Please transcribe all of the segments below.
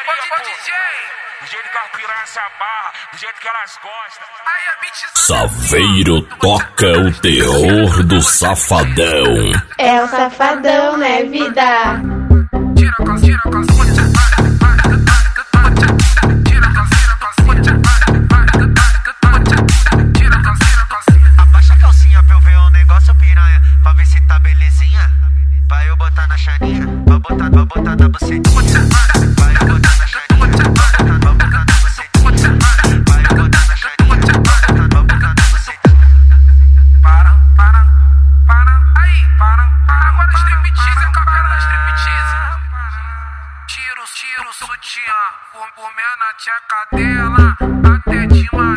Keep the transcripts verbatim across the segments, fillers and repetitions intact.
putaria, pô. Do jeito que as piranhas se amarram, do jeito que elas gostam. Saveiro toca o terror do safadão. É o safadão, né, vida? Tira a calça, tira a calça. Vai eu botar na chaninha, vai botar, vai botar na bucetinha. Vai eu botar na chaninha, vai botar, vai botar na bucetinha. Vai eu botar na chaninha, vai botar, vai botar na bucetinha. Para, para, para, aí, para, para. Agora striptease, capela da striptease. Tiro, tiro, sutiã, comendo na tcheca dela, até de manhã.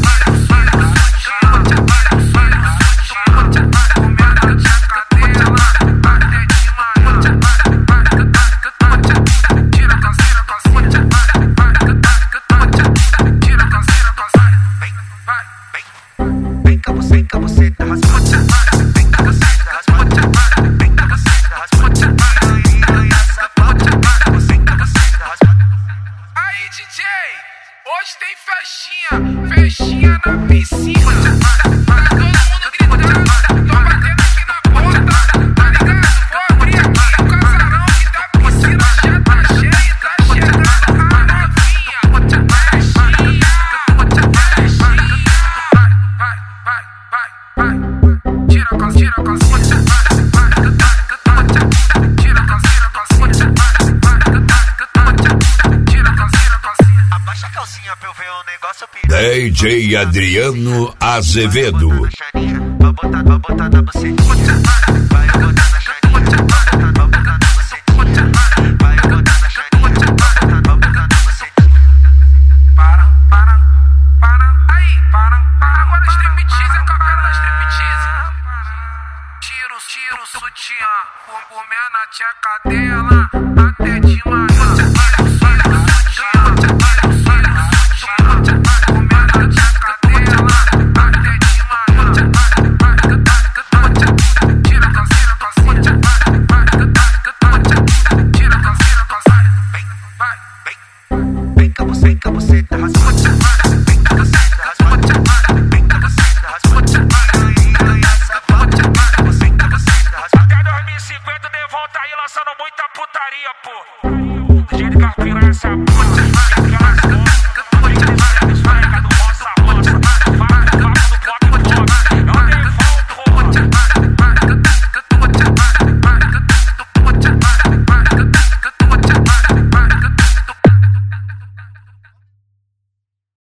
Hoje tem festinha, festinha na piscina. Tá todo mundo gritando, tô batendo aqui na porta. Tá ligado? Vou abrir aqui o casarão que da piscina já tá cheio. Tá chegando a novinha. Festinha, festinha. Vai, vai, vai, vai. Tira a calça, tira a calça. Tira a calça, tira a calça. D J Adriano Azevedo. Vai botar, vai botar na bucetinha. Vai eu botar na chaninha, vai botar, vai botar na bucetinha. Vai eu botar na chaninha, vai botar, vai botar na bucetinha. Para, para, para, aí, para, para. Agora striptease, capela da striptease. Tiro, tiro, sutiã, comendo na tcheca dela, até de manhã. Muita putaria, pô. Do jeito que as piranhas se amarram.